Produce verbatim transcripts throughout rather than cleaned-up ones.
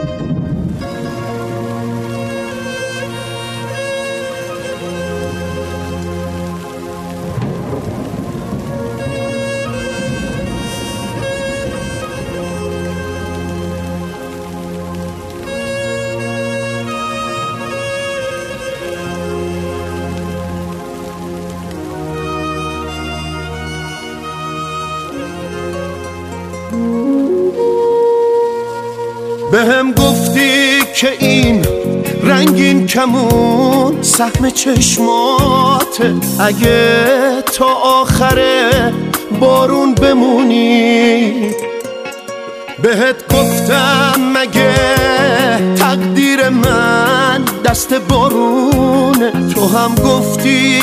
بهم گفتی که این رنگین کمون سهم چشماته، اگه تا آخر بارون بمونی. بهت گفتم مگه تقدیر من دست بارونه، تو هم گفتی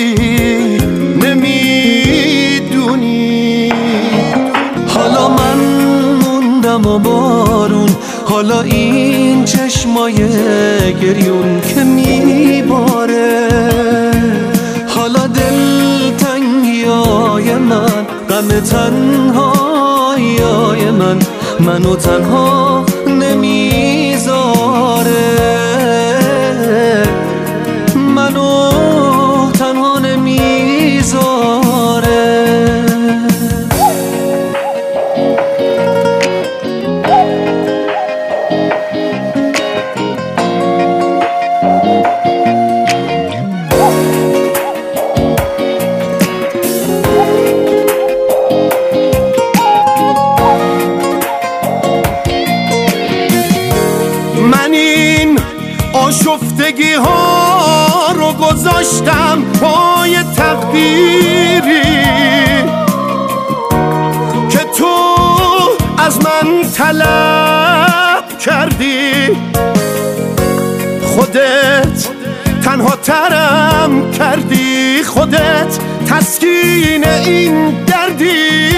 نمیدونی. حالا من موندم و بارون، حالا این چشمای گریون که میباره، حالا دلتنگیای من، غم تنهاییای من منو تنها نمیذاره، منو تنها نمیذاره. آشفتگی ها رو گذاشتم پای تقدیری که تو از من طلب کردی. خودت تنها ترم کردی، خودت تسکین این دردی.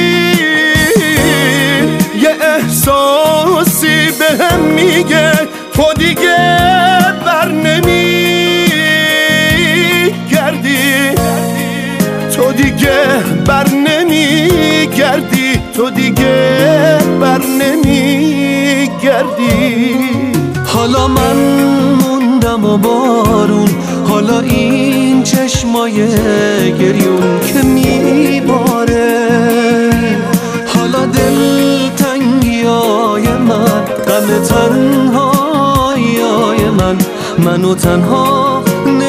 یه احساسی بهم میگه تو دیگه بر نمی گردی، تو دیگه بر نمی گردی، تو دیگه بر نمی گردی. حالا من موندم و بارون، حالا این چشمای گریون که میباره، حالا دلتنگیای من، غم تنها من منو تنها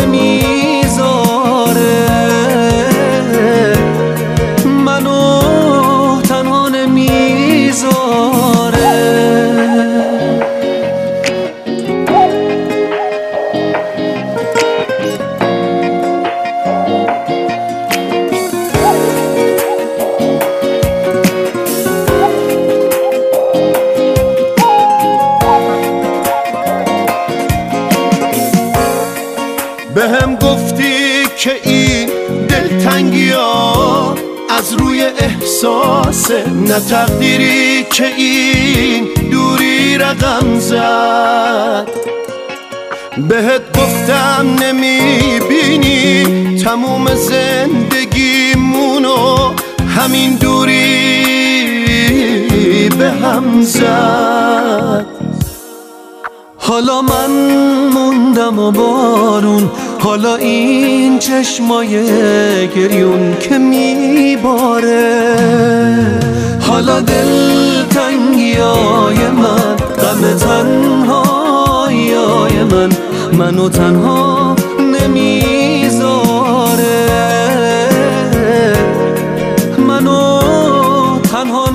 نمیذاره، منو تنها نمیذاره. بهم گفتی که این دلتنگی ها از روی احساسه، نه تقدیری که این دوری رقم زد. بهت گفتم نمیبینی تموم زندگیمونو همین دوری به هم زد. حالا من موندم و بارون، حالا این چشمای گریون که میباره، حالا دلتنگیای من، غم تنهاییای من منو تنها نمیذاره، منو تنها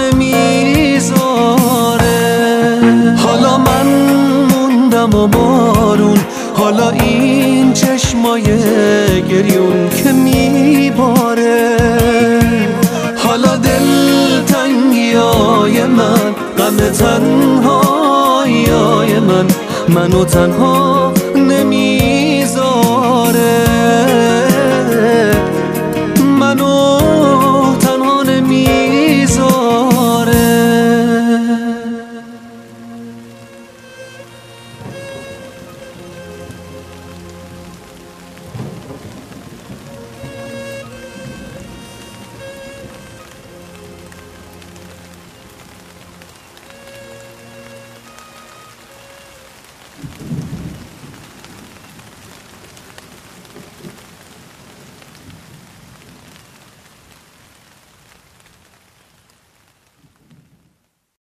نمیذاره. حالا من موندم و بارون، حالا این چشمای گریون که میباره، حالا دلتنگیای من، غم تنهاییای من منو تنها نمیذاره، منو تنها نمیذاره.